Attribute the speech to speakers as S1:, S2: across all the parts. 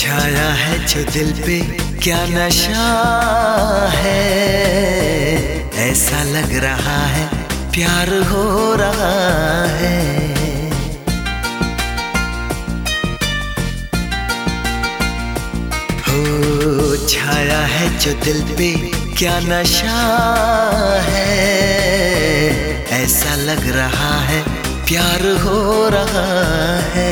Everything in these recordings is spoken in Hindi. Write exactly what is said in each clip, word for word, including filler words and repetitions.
S1: छाया है जो दिल पे क्या नशा है, ऐसा लग रहा है प्यार हो रहा है। हो छाया है जो दिल पे क्या नशा है, ऐसा लग रहा है प्यार हो रहा है।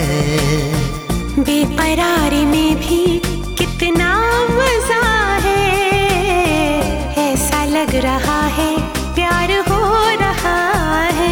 S2: बेकरारी में भी कितना मजा है, ऐसा लग रहा है प्यार हो रहा है।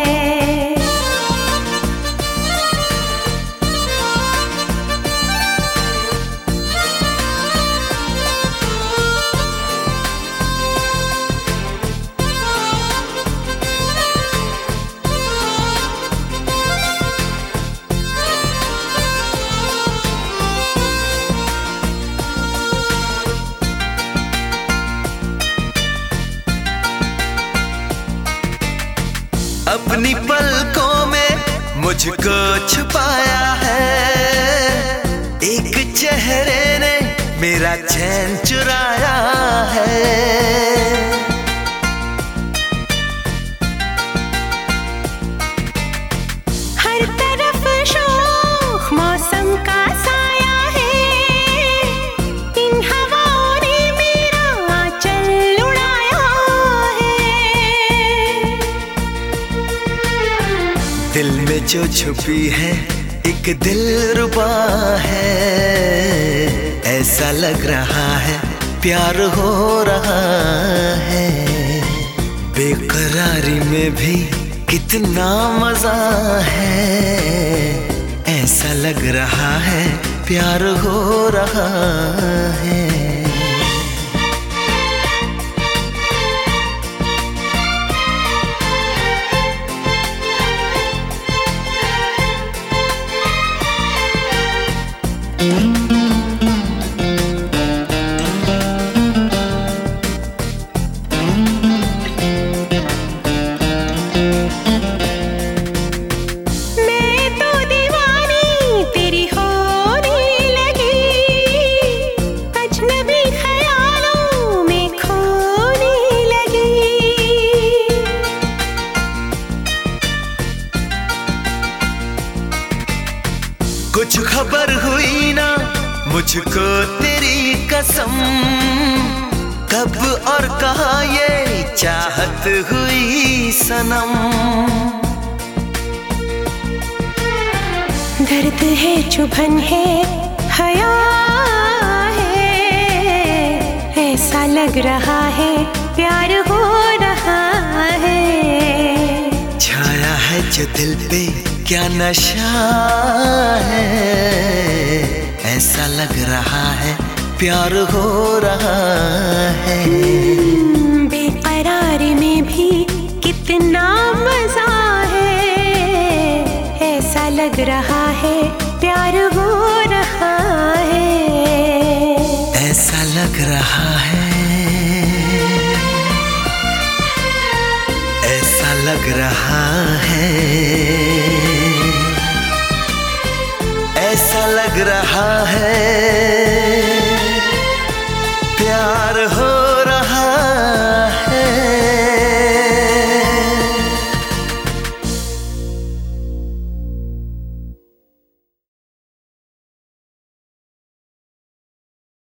S1: अपनी पलकों में मुझको छुपाया है, एक चेहरे ने मेरा चैन चुराया है।
S2: हर तरफ शोख मौसम का साया है, इन हवाओं ने मेरा आंचल उड़ाया है।
S1: दिल में जो छुपी है एक दिलरुबा है, ऐसा लग रहा है प्यार हो रहा है। बेकरारी में भी कितना मजा है, ऐसा लग रहा है प्यार हो रहा है। कुछ खबर हुई ना मुझको तेरी कसम, कब और कहाँ ये चाहत हुई सनम।
S2: दर्द है चुभन है हया है, ऐसा लग रहा है प्यार हो रहा है।
S1: छाया है जो दिल पे क्या नशा है, ऐसा लग रहा है प्यार हो रहा है।
S2: बेकरारी में भी कितना मजा है, ऐसा लग रहा है प्यार हो रहा है।
S1: ऐसा लग रहा है, ऐसा लग रहा है, ऐसा लग रहा है।